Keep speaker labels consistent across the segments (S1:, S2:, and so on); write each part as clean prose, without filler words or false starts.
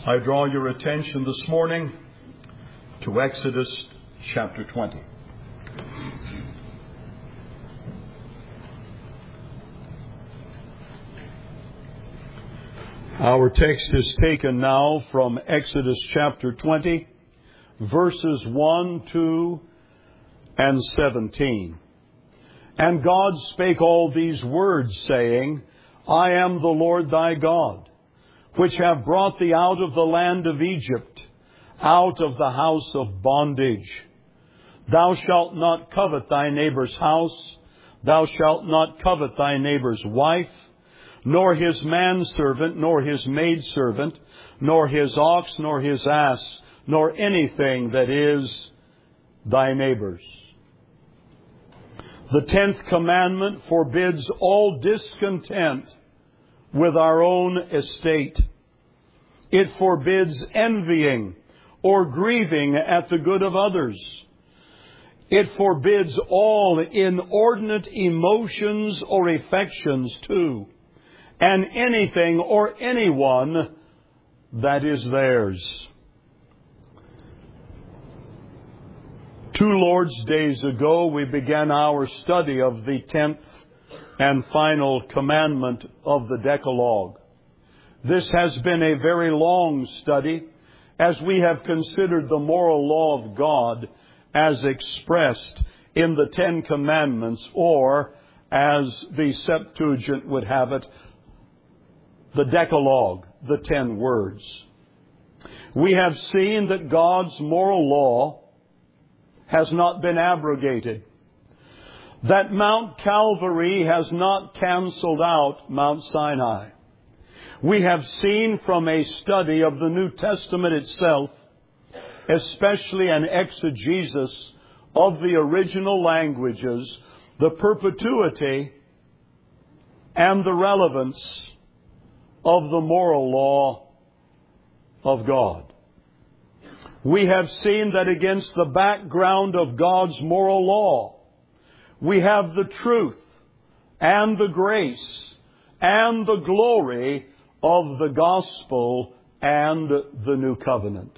S1: I draw your attention this morning to Exodus chapter 20. Our text is taken now from Exodus chapter 20, verses 1, 2, and 17. And God spake all these words, saying, I am the Lord thy God, which have brought thee out of the land of Egypt, out of the house of bondage. Thou shalt not covet thy neighbor's house, thou shalt not covet thy neighbor's wife, nor his manservant, nor his maidservant, nor his ox, nor his ass, nor anything that is thy neighbor's. The 10th commandment forbids all discontent with our own estate. It forbids envying or grieving at the good of others. It forbids all inordinate emotions or affections too, and anything or anyone that is theirs. 2 Lord's Days ago, we began our study of the 10th and final commandment of the Decalogue. This has been a very long study as we have considered the moral law of God as expressed in the 10 Commandments, or as the Septuagint would have it, the Decalogue, the 10 words. We have seen that God's moral law has not been abrogated, that Mount Calvary has not canceled out Mount Sinai. We have seen from a study of the New Testament itself, especially an exegesis of the original languages, the perpetuity and the relevance of the moral law of God. We have seen that against the background of God's moral law, we have the truth and the grace and the glory of the gospel and the new covenant.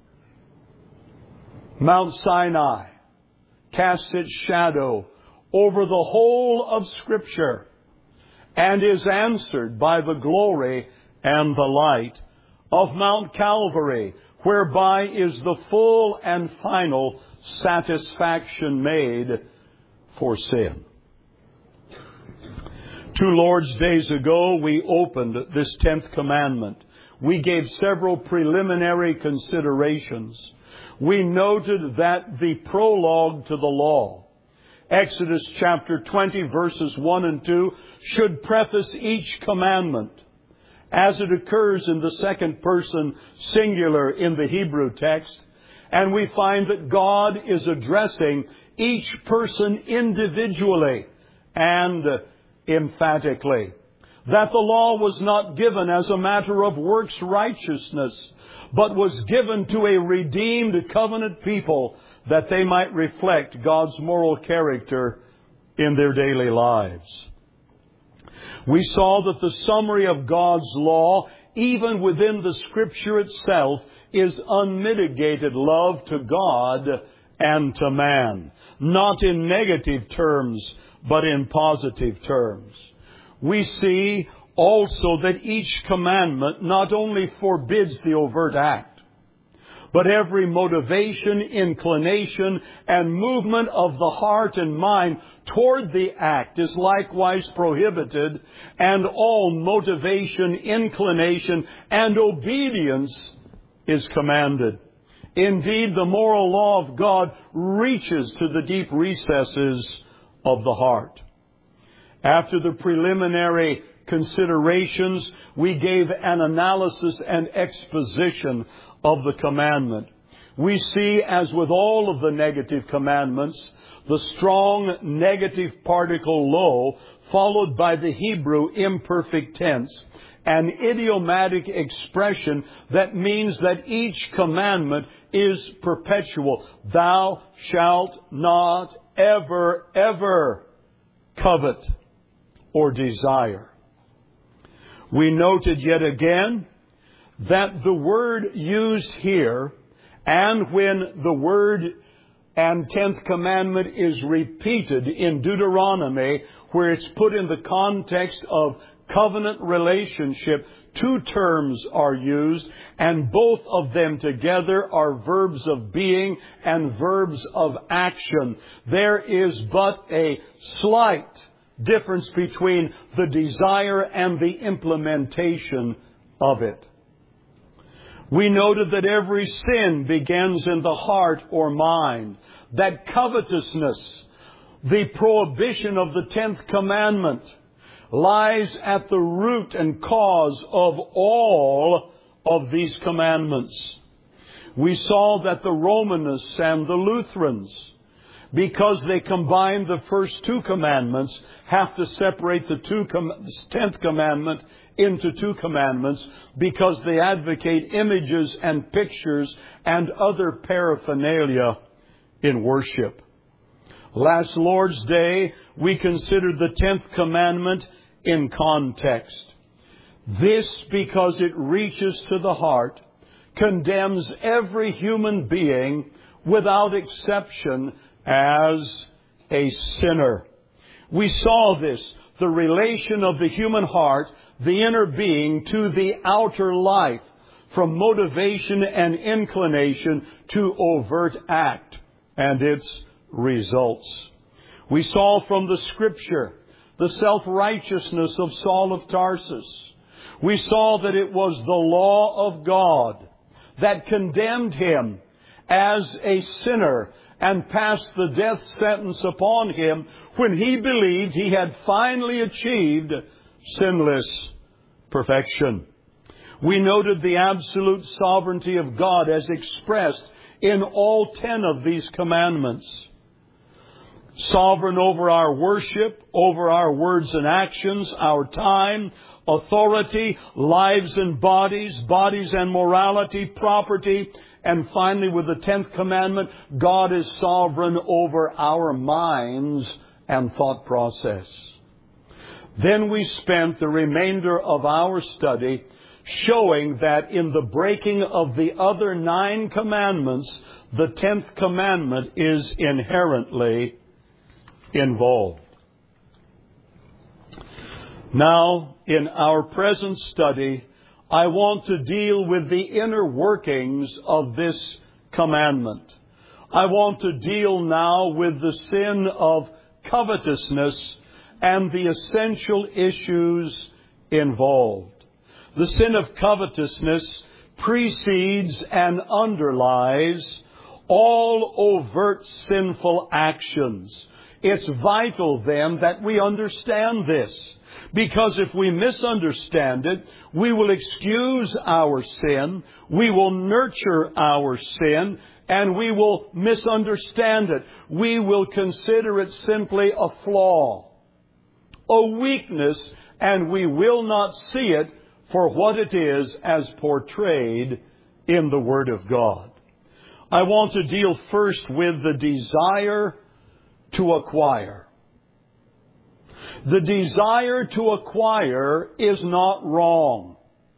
S1: Mount Sinai casts its shadow over the whole of Scripture and is answered by the glory and the light of Mount Calvary, whereby is the full and final satisfaction made for sin. 2 Lord's Days ago, we opened this 10th commandment. We gave several preliminary considerations. We noted that the prologue to the law, Exodus chapter 20, verses 1 and 2, should preface each commandment as it occurs in the second person singular in the Hebrew text. And we find that God is addressing each person individually and emphatically. That the law was not given as a matter of works righteousness, but was given to a redeemed covenant people that they might reflect God's moral character in their daily lives. We saw that the summary of God's law, even within the Scripture itself, is unmitigated love to God and to man. Not in negative terms, but in positive terms. We see also that each commandment not only forbids the overt act, but every motivation, inclination, and movement of the heart and mind toward the act is likewise prohibited, and all motivation, inclination, and obedience is commanded. Indeed, the moral law of God reaches to the deep recesses of the heart. After the preliminary considerations, we gave an analysis and exposition of the commandment. We see, as with all of the negative commandments, the strong negative particle lo, followed by the Hebrew imperfect tense, an idiomatic expression that means that each commandment is perpetual. Thou shalt not ever covet or desire. We noted yet again that the word used here, and when the word and 10th commandment is repeated in Deuteronomy, where it's put in the context of covenant relationship, two terms are used, and both of them together are verbs of being and verbs of action. There is but a slight difference between the desire and the implementation of it. We noted that every sin begins in the heart or mind, that covetousness, the prohibition of the 10th commandment, lies at the root and cause of all of these commandments. We saw that the Romanists and the Lutherans, because they combine the first two commandments, have to separate the 10th commandment into two commandments, because they advocate images and pictures and other paraphernalia in worship. Last Lord's Day, we considered the 10th commandment in context. This, because it reaches to the heart, condemns every human being without exception as a sinner. We saw this, the relation of the human heart, the inner being, to the outer life, from motivation and inclination to overt act and its results. We saw from the Scripture the self-righteousness of Saul of Tarsus. We saw that it was the law of God that condemned him as a sinner and passed the death sentence upon him when he believed he had finally achieved sinless perfection. We noted the absolute sovereignty of God as expressed in all 10 of these commandments. Sovereign over our worship, over our words and actions, our time, authority, lives and bodies, bodies and morality, property, and finally with the 10th commandment, God is sovereign over our minds and thought process. Then we spent the remainder of our study showing that in the breaking of the other 9 commandments, the 10th commandment is inherently involved. Now, in our present study, I want to deal with the inner workings of this commandment. I want to deal now with the sin of covetousness and the essential issues involved. The sin of covetousness precedes and underlies all overt sinful actions. It's vital then that we understand this, because if we misunderstand it, we will excuse our sin, we will nurture our sin, and we will misunderstand it. We will consider it simply a flaw, a weakness, and we will not see it for what it is as portrayed in the Word of God. I want to deal first with the desire to acquire. The desire to acquire is not wrong.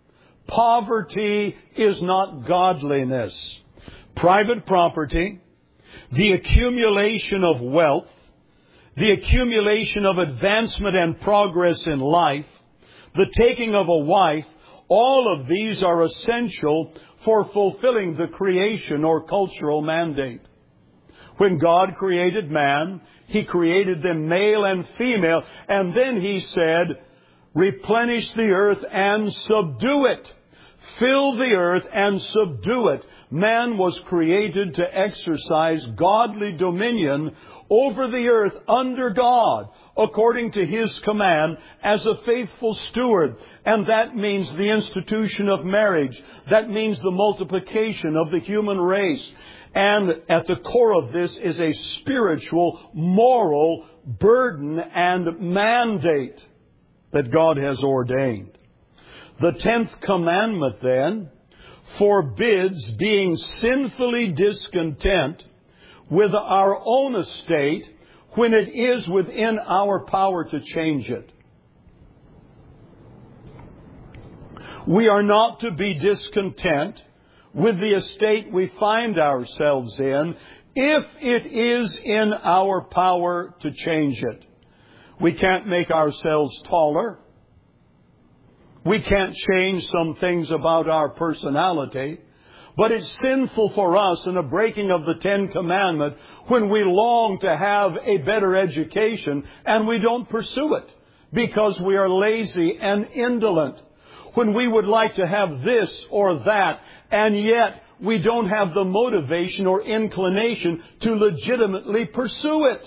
S1: Poverty is not godliness. Private property, the accumulation of wealth, the accumulation of advancement and progress in life, the taking of a wife, all of these are essential for fulfilling the creation or cultural mandate. When God created man, He created them male and female, and then He said, replenish the earth and subdue it. Fill the earth and subdue it. Man was created to exercise godly dominion over the earth under God, according to His command, as a faithful steward. And that means the institution of marriage. That means the multiplication of the human race. And at the core of this is a spiritual, moral burden and mandate that God has ordained. The 10th commandment, then, forbids being sinfully discontent with our own estate when it is within our power to change it. We are not to be discontent with the estate we find ourselves in if it is in our power to change it. We can't make ourselves taller. We can't change some things about our personality. But it's sinful for us in a breaking of the Ten Commandments when we long to have a better education and we don't pursue it because we are lazy and indolent. When we would like to have this or that, and yet we don't have the motivation or inclination to legitimately pursue it.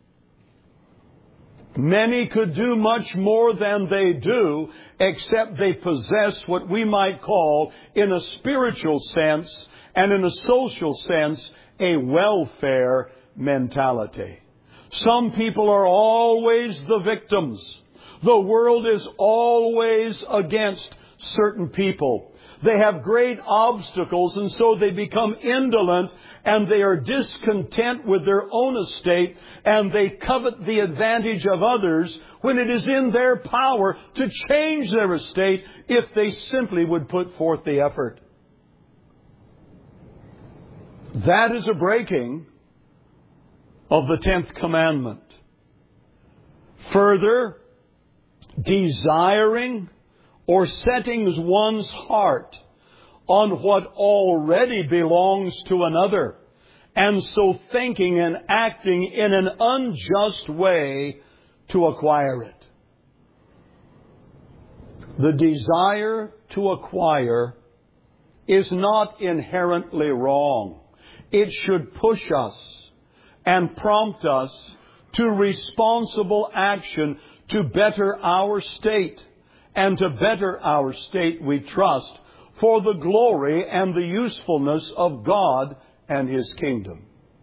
S1: Many could do much more than they do, except they possess what we might call, in a spiritual sense and in a social sense, a welfare mentality. Some people are always the victims. The world is always against certain people. They have great obstacles, and so they become indolent, and they are discontent with their own estate, and they covet the advantage of others when it is in their power to change their estate if they simply would put forth the effort. That is a breaking of the 10th commandment. Further, desiring or setting one's heart on what already belongs to another, and so thinking and acting in an unjust way to acquire it. The desire to acquire is not inherently wrong. It should push us and prompt us to responsible action to better our state. And to better our state, we trust, for the glory and the usefulness of God and His kingdom.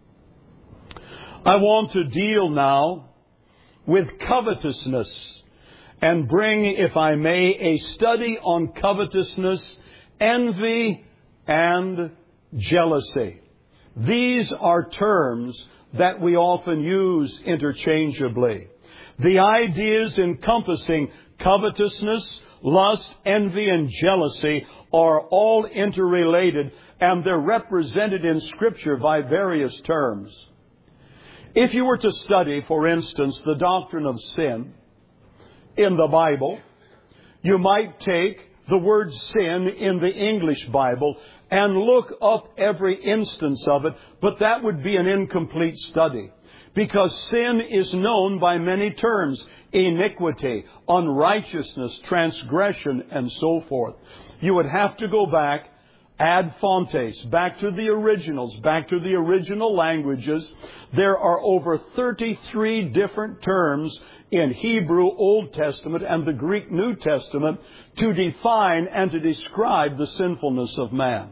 S1: I want to deal now with covetousness and bring, if I may, a study on covetousness, envy, and jealousy. These are terms that we often use interchangeably. The ideas encompassing covetousness, lust, envy, and jealousy are all interrelated, and they're represented in Scripture by various terms. If you were to study, for instance, the doctrine of sin in the Bible, you might take the word sin in the English Bible and look up every instance of it, but that would be an incomplete study. Because sin is known by many terms: iniquity, unrighteousness, transgression, and so forth. You would have to go back, ad fontes, back to the originals, back to the original languages. There are over 33 different terms in Hebrew Old Testament and the Greek New Testament to define and to describe the sinfulness of man.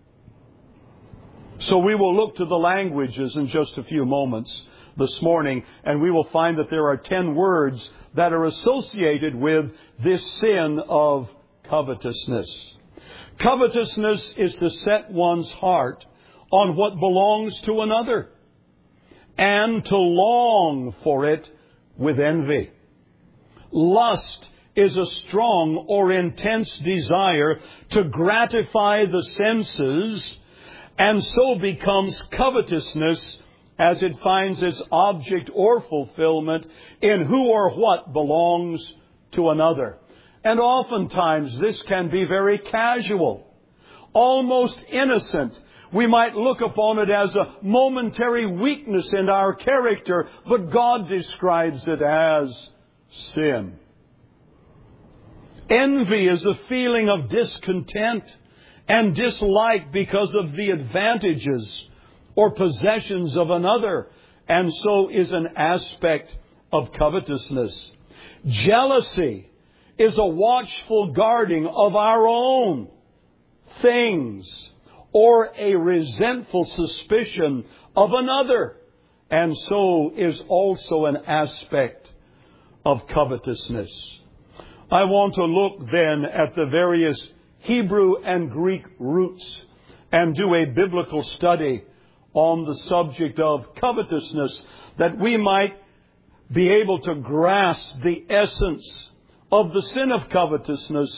S1: So we will look to the languages in just a few moments this morning, and we will find that there are 10 words that are associated with this sin of covetousness. Covetousness is to set one's heart on what belongs to another and to long for it with envy. Lust is a strong or intense desire to gratify the senses, and so becomes covetousness as it finds its object or fulfillment in who or what belongs to another. And oftentimes this can be very casual, almost innocent. We might look upon it as a momentary weakness in our character, but God describes it as sin. Envy is a feeling of discontent and dislike because of the advantages or possessions of another, and so is an aspect of covetousness. Jealousy is a watchful guarding of our own things or a resentful suspicion of another, and so is also an aspect of covetousness. I want to look then at the various Hebrew and Greek roots and do a biblical study on the subject of covetousness, that we might be able to grasp the essence of the sin of covetousness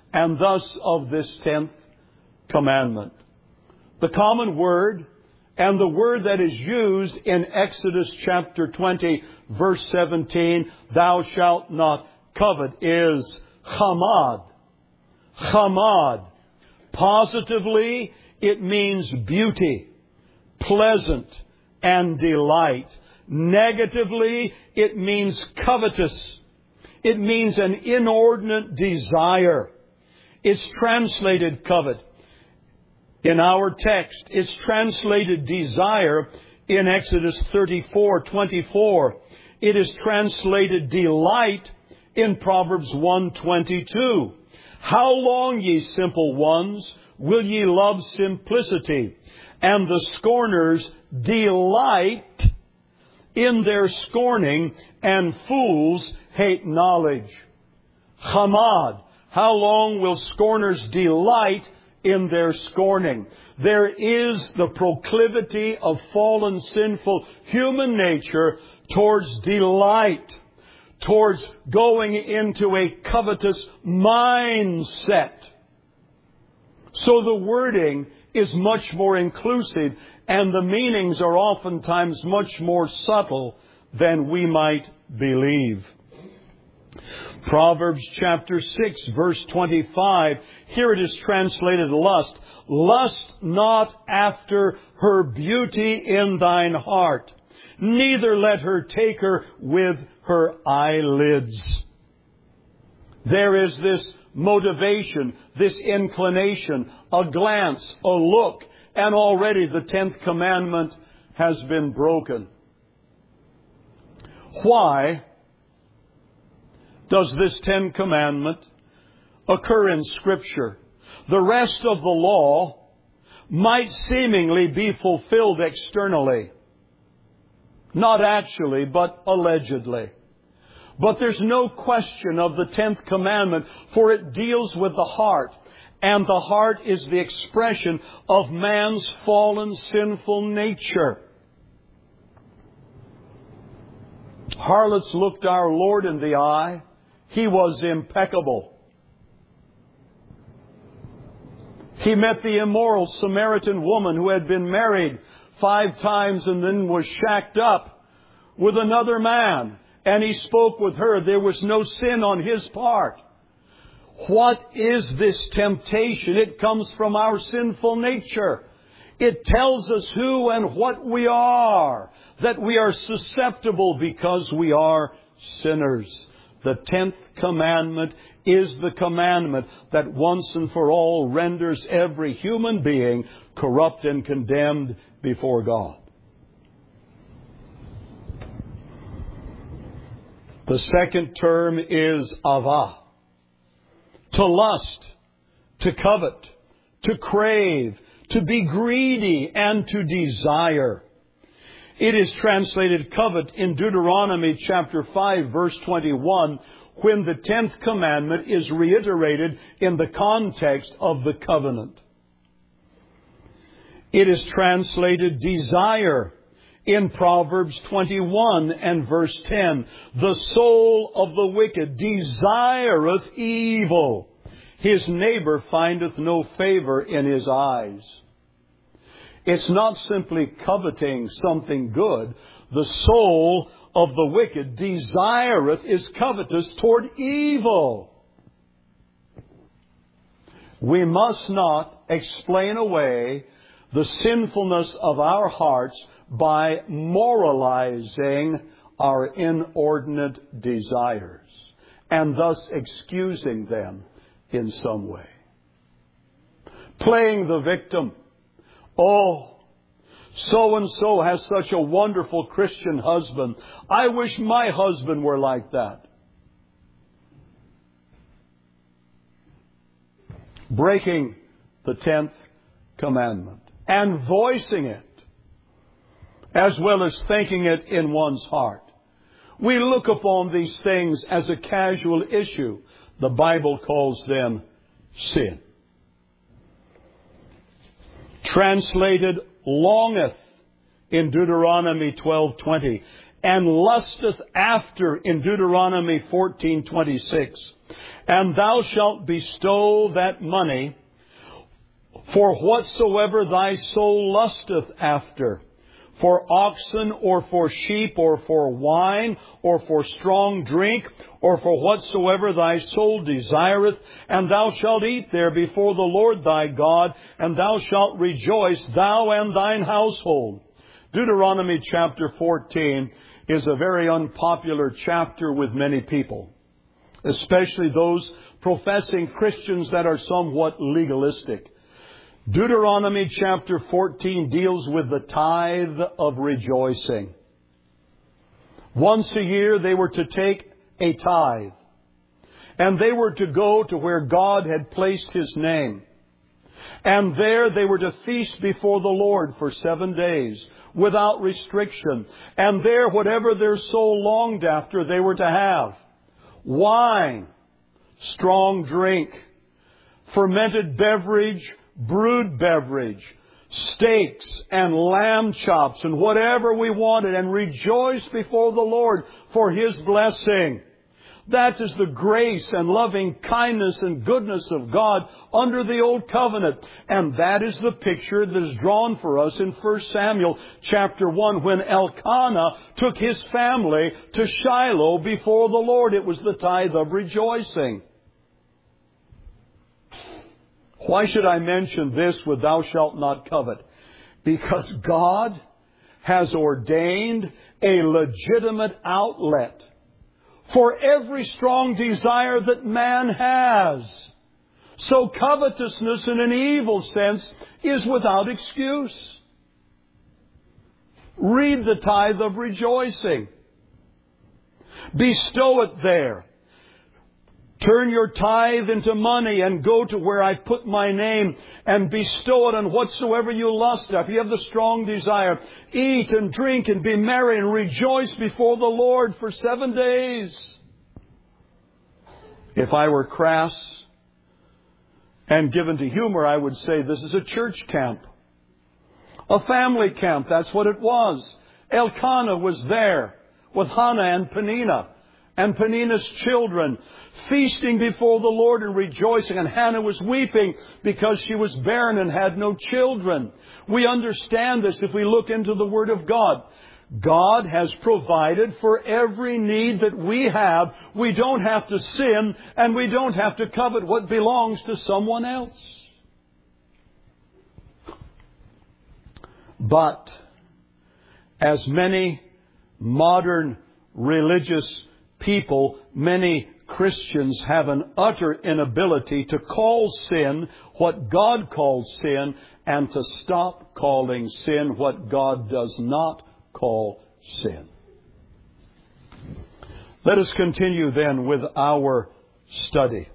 S1: and thus of this 10th commandment. The common word and the word that is used in Exodus chapter 20, verse 17, thou shalt not covet, is chamad. Chamad. Positively, it means beauty, pleasant, and delight. Negatively, it means covetous. It means an inordinate desire. It's translated covet. In our text, it's translated desire in Exodus 34:24. It is translated delight in Proverbs 1:22. How long, ye simple ones, will ye love simplicity? And the scorners delight in their scorning, and fools hate knowledge. Chamad. How long will scorners delight in their scorning? There is the proclivity of fallen, sinful human nature towards delight, towards going into a covetous mindset. So the wording is much more inclusive, and the meanings are oftentimes much more subtle than we might believe. Proverbs chapter 6, verse 25, here it is translated lust. Lust not after her beauty in thine heart, neither let her take her with her eyelids. There is this motivation, this inclination, a glance, a look, and already the 10th commandment has been broken. Why does this 10th commandment occur in Scripture? The rest of the law might seemingly be fulfilled externally. Not actually, but allegedly. But there's no question of the 10th commandment, for it deals with the heart. And the heart is the expression of man's fallen, sinful nature. Harlots looked our Lord in the eye. He was impeccable. He met the immoral Samaritan woman who had been married 5 times and then was shacked up with another man. And he spoke with her. There was no sin on his part. What is this temptation? It comes from our sinful nature. It tells us who and what we are, that we are susceptible because we are sinners. The 10th commandment is the commandment that once and for all renders every human being corrupt and condemned before God. The second term is avah. To lust, to covet, to crave, to be greedy, and to desire. It is translated covet in Deuteronomy chapter 5, verse 21, when the 10th commandment is reiterated in the context of the covenant. It is translated desire in Proverbs 21 and verse 10. The soul of the wicked desireth evil. His neighbor findeth no favor in his eyes. It's not simply coveting something good. The soul of the wicked desireth, is covetous toward evil. We must not explain away the sinfulness of our hearts by moralizing our inordinate desires and thus excusing them in some way. Playing the victim. Oh, so-and-so has such a wonderful Christian husband. I wish my husband were like that. Breaking the 10th commandment and voicing it, as well as thinking it in one's heart. We look upon these things as a casual issue. The Bible calls them sin. Translated longeth in Deuteronomy 12:20, and lusteth after, in Deuteronomy 14:26. And thou shalt bestow that money for whatsoever thy soul lusteth after, for oxen, or for sheep, or for wine, or for strong drink, or for whatsoever thy soul desireth, and thou shalt eat there before the Lord thy God, and thou shalt rejoice, thou and thine household. Deuteronomy chapter 14 is a very unpopular chapter with many people, especially those professing Christians that are somewhat legalistic. Deuteronomy chapter 14 deals with the tithe of rejoicing. Once a year they were to take a tithe, and they were to go to where God had placed His name. And there they were to feast before the Lord for 7 days without restriction. And there, whatever their soul longed after, they were to have: wine, strong drink, fermented beverage, brewed beverage, steaks and lamb chops, and whatever we wanted, and rejoice before the Lord for His blessing. That is the grace and loving kindness and goodness of God under the Old Covenant. And that is the picture that is drawn for us in 1 Samuel chapter 1, when Elkanah took his family to Shiloh before the Lord. It was the tithe of rejoicing. Why should I mention this with thou shalt not covet? Because God has ordained a legitimate outlet for every strong desire that man has. So covetousness in an evil sense is without excuse. Read the tithe of rejoicing. Bestow it there. Turn your tithe into money and go to where I put my name and bestow it on whatsoever you lust after. You have the strong desire. Eat and drink and be merry and rejoice before the Lord for 7 days. If I were crass and given to humor, I would say this is a church camp. A family camp, that's what it was. Elkanah was there with Hannah and Peninnah and Peninnah's children, feasting before the Lord and rejoicing. And Hannah was weeping because she was barren and had no children. We understand this if we look into the Word of God. God has provided for every need that we have. We don't have to sin, and we don't have to covet what belongs to someone else. But as many modern religious people, many Christians have an utter inability to call sin what God calls sin, and to stop calling sin what God does not call sin. Let us continue then with our study.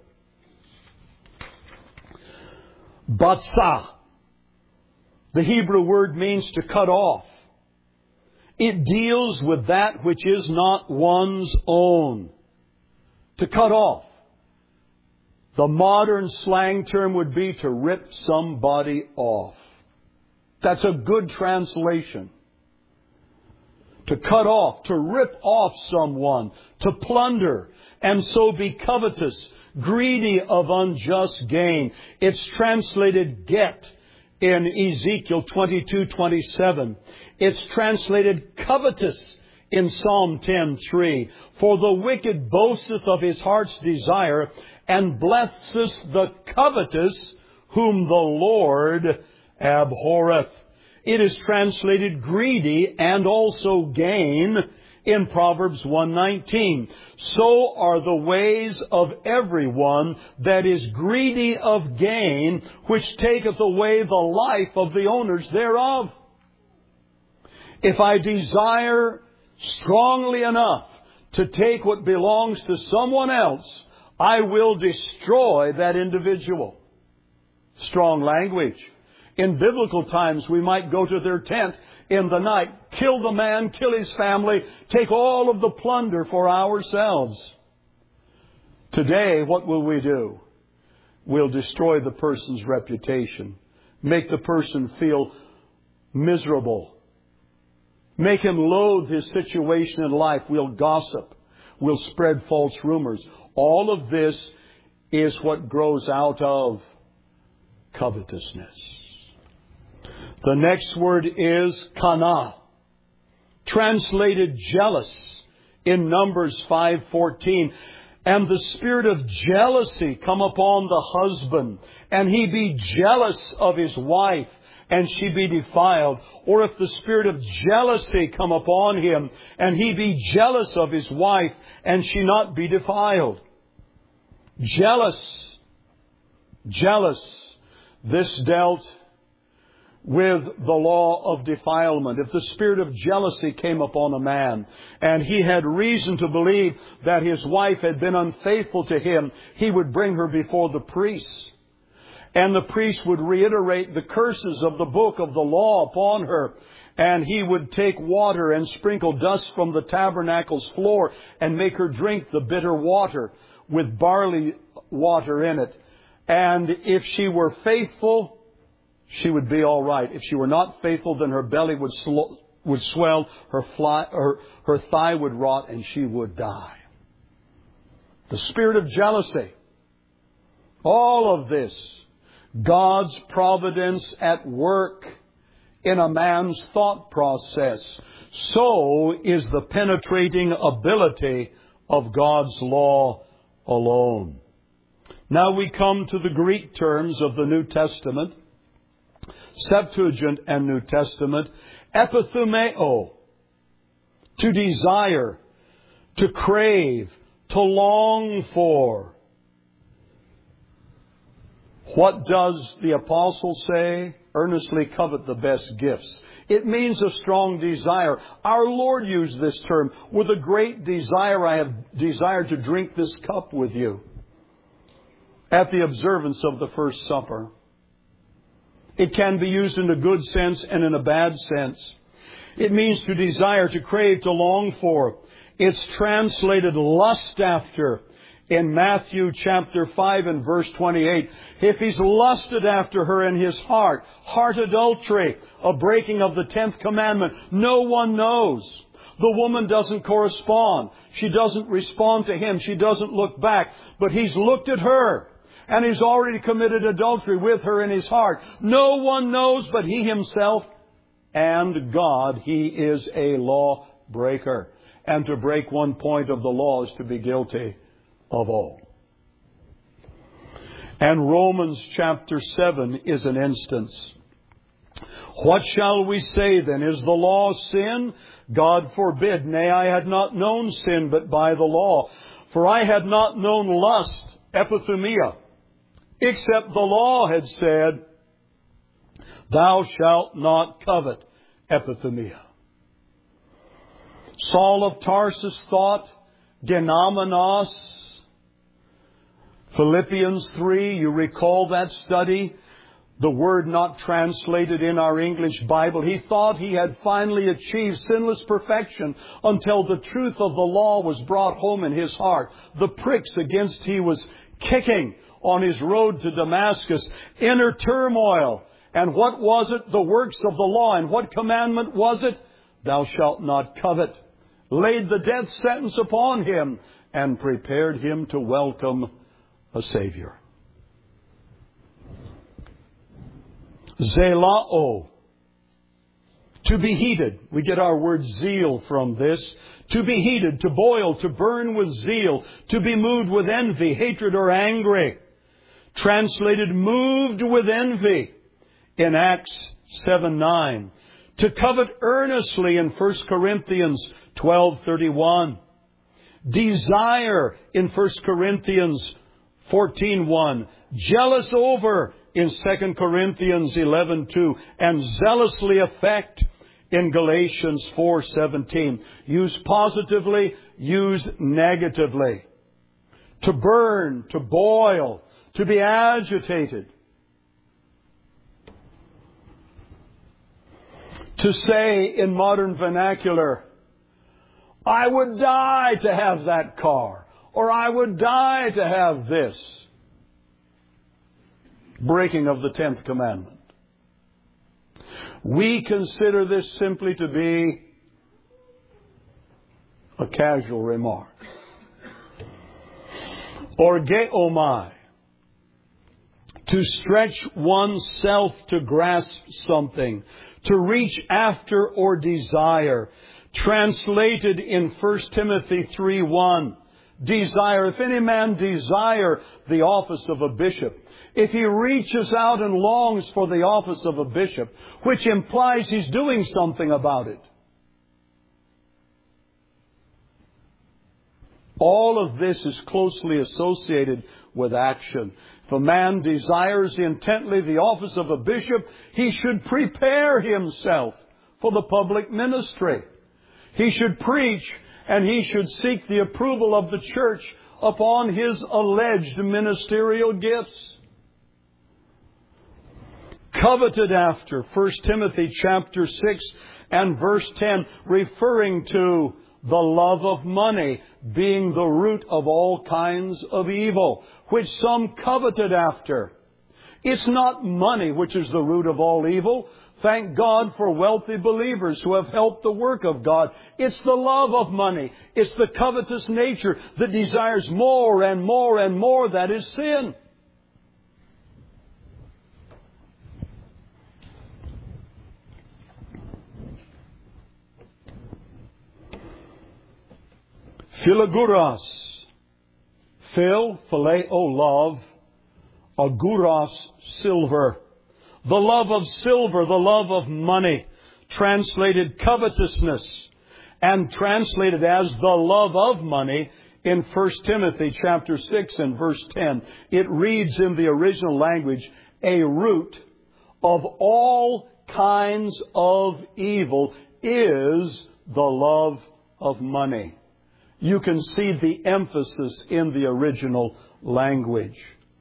S1: Batsah. The Hebrew word means to cut off. It deals with that which is not one's own. To cut off. The modern slang term would be to rip somebody off. That's a good translation. To cut off, to rip off someone, to plunder, and so be covetous, greedy of unjust gain. It's translated get in Ezekiel 22:27. It's translated covetous in Psalm 10:3. For the wicked boasteth of his heart's desire, and blesseth the covetous, whom the Lord abhorreth. It is translated greedy and also gain in Proverbs 1:19. So are the ways of everyone that is greedy of gain, which taketh away the life of the owners thereof. If I desire strongly enough to take what belongs to someone else, I will destroy that individual. Strong language. In biblical times, we might go to their tent in the night, kill the man, kill his family, take all of the plunder for ourselves. Today, what will we do? We'll destroy the person's reputation, make the person feel miserable, make him loathe his situation in life. We'll gossip. We'll spread false rumors. All of this is what grows out of covetousness. The next word is kana, translated jealous in Numbers 5:14. And the spirit of jealousy come upon the husband, and he be jealous of his wife, and she be defiled. Or if the spirit of jealousy come upon him, and he be jealous of his wife, and she not be defiled. Jealous. This dealt with the law of defilement. If the spirit of jealousy came upon a man and he had reason to believe that his wife had been unfaithful to him, he would bring her before the priest. And the priest would reiterate the curses of the book of the law upon her. And he would take water and sprinkle dust from the tabernacle's floor and make her drink the bitter water with barley water in it. And if she were faithful, she would be all right. If she were not faithful, then her belly would swell, her thigh would rot, and she would die. The spirit of jealousy. All of this, God's providence at work in a man's thought process. So is the penetrating ability of God's law alone. Now we come to the Greek terms of the New Testament, Septuagint and New Testament. Epithumeo, to desire, to crave, to long for. What does the apostle say? Earnestly covet the best gifts. It means a strong desire. Our Lord used this term. With a great desire, I have desired to drink this cup with you at the observance of the First Supper. It can be used in a good sense and in a bad sense. It means to desire, to crave, to long for. It's translated lust after in Matthew chapter 5 and verse 28. If he's lusted after her in his heart adultery, a breaking of the 10th commandment, no one knows. The woman doesn't correspond. She doesn't respond to him. She doesn't look back. But he's looked at her. And he's already committed adultery with her in his heart. No one knows but he himself and God. He is a law breaker. And to break one point of the law is to be guilty of all. And Romans chapter 7 is an instance. What shall we say then? Is the law sin? God forbid. Nay, I had not known sin but by the law. For I had not known lust, epithumia, except the law had said, thou shalt not covet, epithumia. Saul of Tarsus thought, genomenos. Philippians 3, you recall that study? The word not translated in our English Bible. He thought he had finally achieved sinless perfection until the truth of the law was brought home in his heart. The pricks against he was kicking on his road to Damascus. Inner turmoil. And what was it? The works of the law. And what commandment was it? Thou shalt not covet. Laid the death sentence upon him and prepared him to welcome a Savior. Zelao, to be heated. We get our word zeal from this. To be heated, to boil, to burn with zeal, to be moved with envy, hatred, or angry. Translated, moved with envy in Acts 7:9. To covet earnestly in 1 Corinthians 12:31. Desire in 1 Corinthians 14:1. Jealous over in 2 Corinthians 11:2. And zealously affect in Galatians 4:17. Used positively, used negatively. To burn, to boil, to be agitated. To say in modern vernacular, I would die to have that car. Or I would die to have this. Breaking of the 10th commandment. We consider this simply to be a casual remark. Orgeomai, to stretch oneself to grasp something, to reach after or desire. Translated in 1 Timothy 3:1, desire. If any man desire the office of a bishop, if he reaches out and longs for the office of a bishop, which implies he's doing something about it. All of this is closely associated with action. If a man desires intently the office of a bishop, he should prepare himself for the public ministry. He should preach, and he should seek the approval of the church upon his alleged ministerial gifts. Coveted after, 1 Timothy chapter 6 and verse 10, referring to the love of money being the root of all kinds of evil, which some coveted after. It's not money which is the root of all evil. Thank God for wealthy believers who have helped the work of God. It's the love of money. It's the covetous nature that desires more and more and more. That is sin. Philaguros. Phileo, love. Aguros, silver. The love of silver, the love of money. Translated covetousness. And translated as the love of money in 1 Timothy chapter 6 and verse 10. It reads in the original language, a root of all kinds of evil is the love of money. You can see the emphasis in the original language.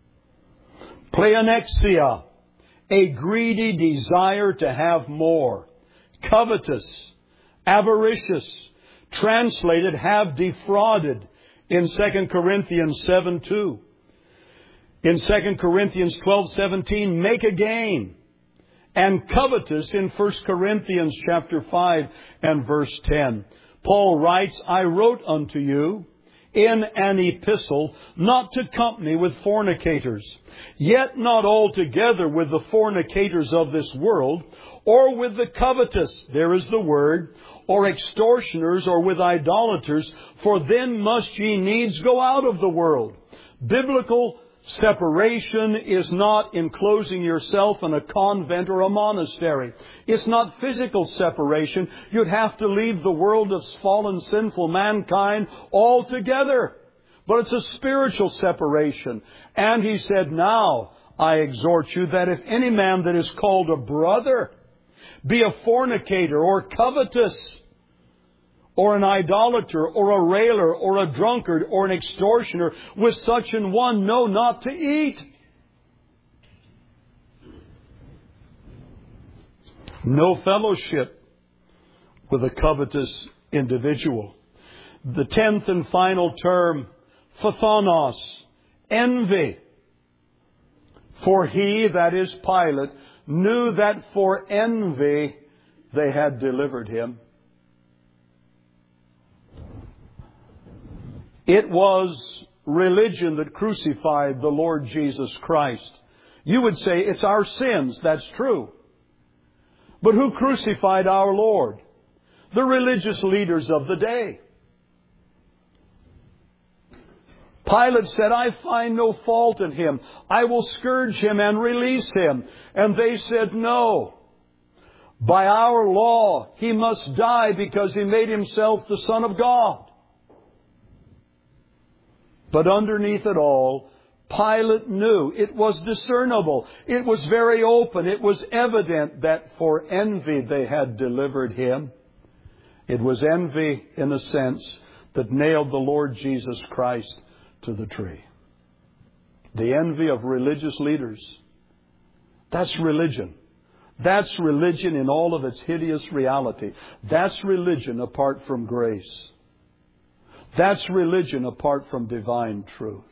S1: Pleonexia, a greedy desire to have more. Covetous, avaricious, translated have defrauded in 2 Corinthians 7:2. In 2 Corinthians 12:17, make a gain. And covetous in 1 Corinthians chapter 5 and verse 10. Paul writes, I wrote unto you in an epistle not to company with fornicators, yet not altogether with the fornicators of this world, or with the covetous, there is the word, or extortioners, or with idolaters, for then must ye needs go out of the world. Biblical separation is not enclosing yourself in a convent or a monastery. It's not physical separation. You'd have to leave the world of fallen, sinful mankind altogether. But it's a spiritual separation. And he said, now I exhort you that if any man that is called a brother be a fornicator or covetous, or an idolater, or a railer, or a drunkard, or an extortioner, with such an one know not to eat. No fellowship with a covetous individual. The 10th and final term, phthonos, envy. For he, that is Pilate, knew that for envy they had delivered him. It was religion that crucified the Lord Jesus Christ. You would say it's our sins. That's true. But who crucified our Lord? The religious leaders of the day. Pilate said, I find no fault in him. I will scourge him and release him. And they said, no. By our law, he must die because he made himself the Son of God. But underneath it all, Pilate knew. It was discernible. It was very open. It was evident that for envy they had delivered him. It was envy, in a sense, that nailed the Lord Jesus Christ to the tree. The envy of religious leaders. That's religion. That's religion in all of its hideous reality. That's religion apart from grace. That's religion apart from divine truth.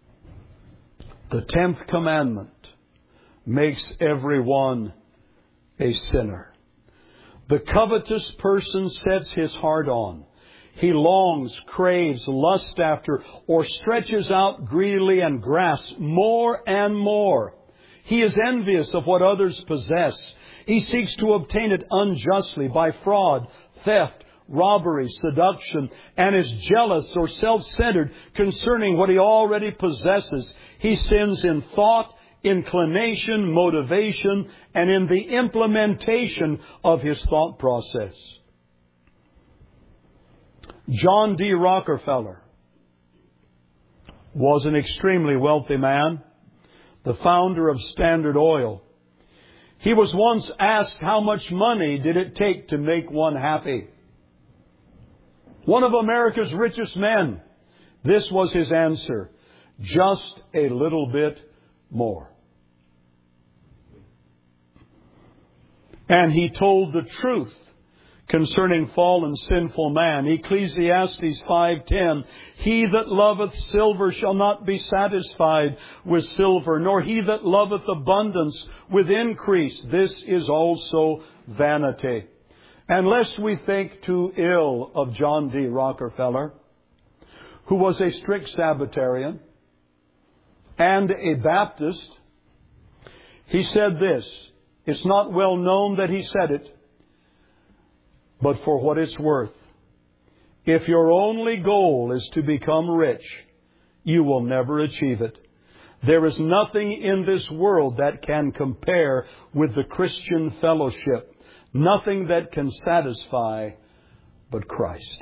S1: The 10th commandment makes everyone a sinner. The covetous person sets his heart on. He longs, craves, lusts after, or stretches out greedily and grasps more and more. He is envious of what others possess. He seeks to obtain it unjustly by fraud, theft, robbery, seduction, and is jealous or self-centered concerning what he already possesses. He sins in thought, inclination, motivation, and in the implementation of his thought process. John D. Rockefeller was an extremely wealthy man, the founder of Standard Oil. He was once asked how much money did it take to make one happy. One of America's richest men. This was his answer: just a little bit more. And he told the truth concerning fallen sinful man. Ecclesiastes 5:10, he that loveth silver shall not be satisfied with silver, nor he that loveth abundance with increase. This is also vanity. And lest we think too ill of John D. Rockefeller, who was a strict Sabbatarian and a Baptist, he said this. It's not well known that he said it, but for what it's worth, if your only goal is to become rich, you will never achieve it. There is nothing in this world that can compare with the Christian fellowship. Nothing that can satisfy but Christ.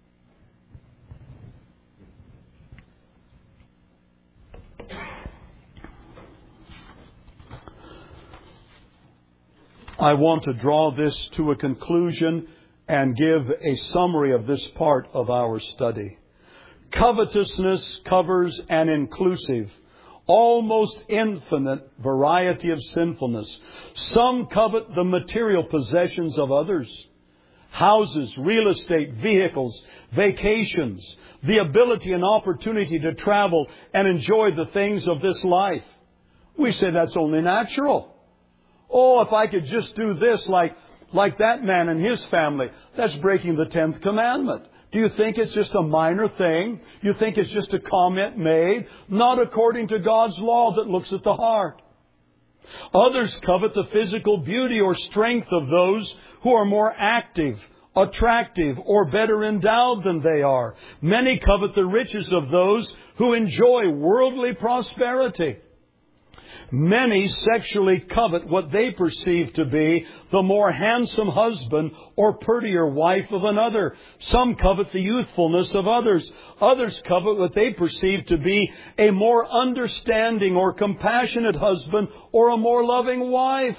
S1: I want to draw this to a conclusion and give a summary of this part of our study. Covetousness covers an inclusive, almost infinite variety of sinfulness. Some covet the material possessions of others. Houses, real estate, vehicles, vacations, the ability and opportunity to travel and enjoy the things of this life. We say that's only natural. Oh, if I could just do this like that man and his family, that's breaking the 10th commandment. Do you think it's just a minor thing? You think it's just a comment made? Not according to God's law that looks at the heart. Others covet the physical beauty or strength of those who are more active, attractive, or better endowed than they are. Many covet the riches of those who enjoy worldly prosperity. Many sexually covet what they perceive to be the more handsome husband or prettier wife of another. Some covet the youthfulness of others. Others covet what they perceive to be a more understanding or compassionate husband or a more loving wife.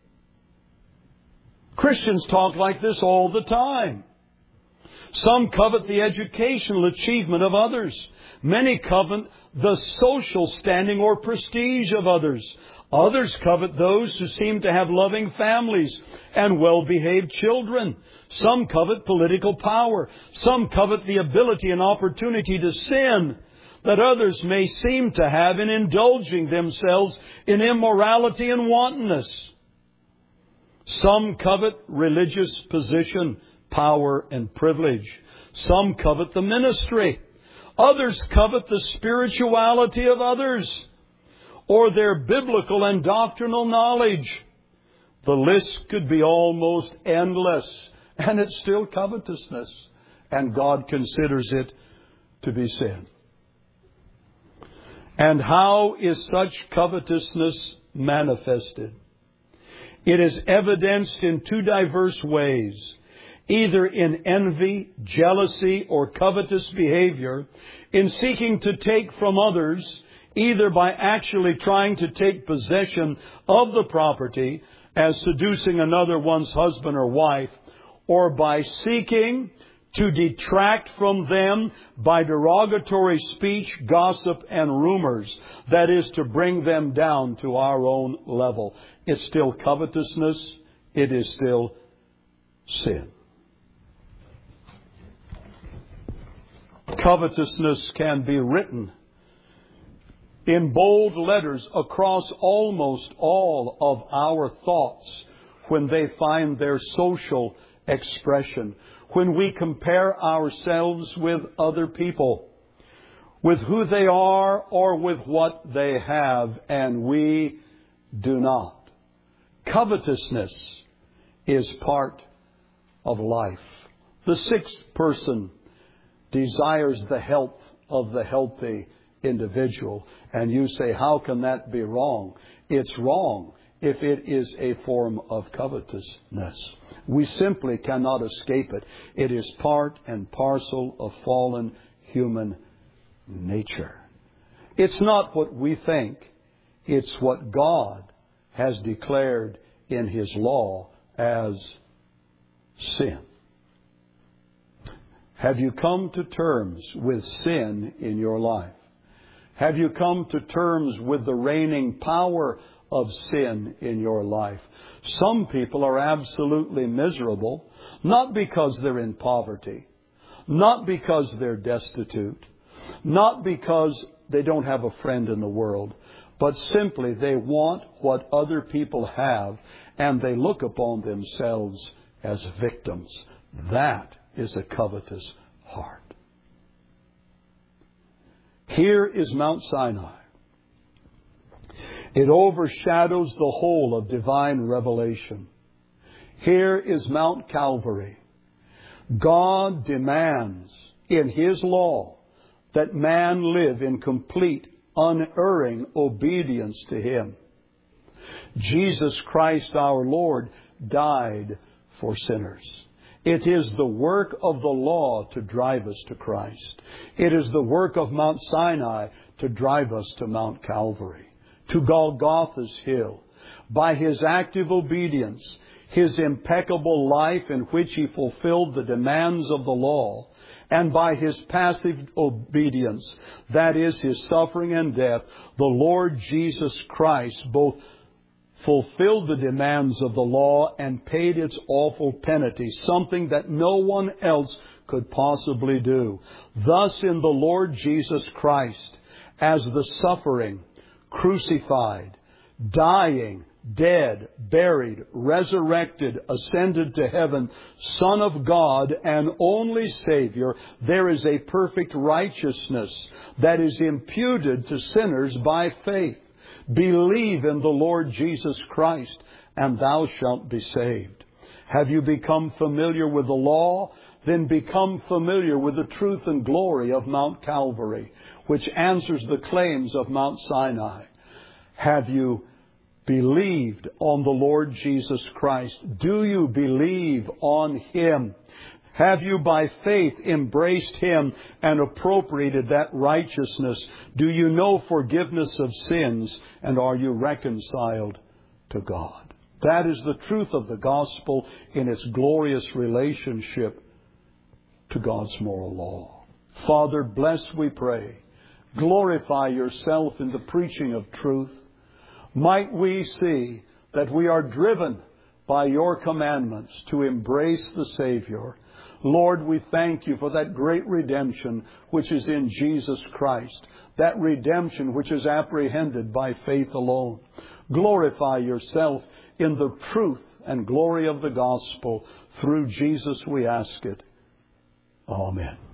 S1: Christians talk like this all the time. Some covet the educational achievement of others. Many covet the social standing or prestige of others. Others covet those who seem to have loving families and well-behaved children. Some covet political power. Some covet the ability and opportunity to sin that others may seem to have in indulging themselves in immorality and wantonness. Some covet religious position, power, and privilege. Some covet the ministry. Others covet the spirituality of others or their biblical and doctrinal knowledge. The list could be almost endless, and it's still covetousness, and God considers it to be sin. And how is such covetousness manifested? It is evidenced in two diverse ways. Either in envy, jealousy, or covetous behavior, in seeking to take from others, either by actually trying to take possession of the property, as seducing another one's husband or wife, or by seeking to detract from them by derogatory speech, gossip, and rumors, that is, to bring them down to our own level. It's still covetousness. It is still sin. Covetousness can be written in bold letters across almost all of our thoughts when they find their social expression, when we compare ourselves with other people, with who they are or with what they have, and we do not. Covetousness is part of life. The sixth person desires the health of the healthy individual. And you say, how can that be wrong? It's wrong if it is a form of covetousness. We simply cannot escape it. It is part and parcel of fallen human nature. It's not what we think. It's what God has declared in His law as sin. Have you come to terms with sin in your life? Have you come to terms with the reigning power of sin in your life? Some people are absolutely miserable, not because they're in poverty, not because they're destitute, not because they don't have a friend in the world, but simply they want what other people have, and they look upon themselves as victims. That is a covetous heart. Here is Mount Sinai. It overshadows the whole of divine revelation. Here is Mount Calvary. God demands in His law that man live in complete, unerring obedience to Him. Jesus Christ our Lord died for sinners. It is the work of the law to drive us to Christ. It is the work of Mount Sinai to drive us to Mount Calvary, to Golgotha's hill. By His active obedience, His impeccable life in which He fulfilled the demands of the law, and by His passive obedience, that is His suffering and death, the Lord Jesus Christ both fulfilled the demands of the law and paid its awful penalty, something that no one else could possibly do. Thus in the Lord Jesus Christ, as the suffering, crucified, dying, dead, buried, resurrected, ascended to heaven, Son of God and only Savior, there is a perfect righteousness that is imputed to sinners by faith. Believe in the Lord Jesus Christ, and thou shalt be saved. Have you become familiar with the law? Then become familiar with the truth and glory of Mount Calvary, which answers the claims of Mount Sinai. Have you believed on the Lord Jesus Christ? Do you believe on Him? Have you by faith embraced Him and appropriated that righteousness? Do you know forgiveness of sins, and are you reconciled to God? That is the truth of the gospel in its glorious relationship to God's moral law. Father, bless, we pray. Glorify Yourself in the preaching of truth. Might we see that we are driven by Your commandments to embrace the Savior. Lord, we thank You for that great redemption which is in Jesus Christ, that redemption which is apprehended by faith alone. Glorify Yourself in the truth and glory of the gospel. Through Jesus we ask it. Amen.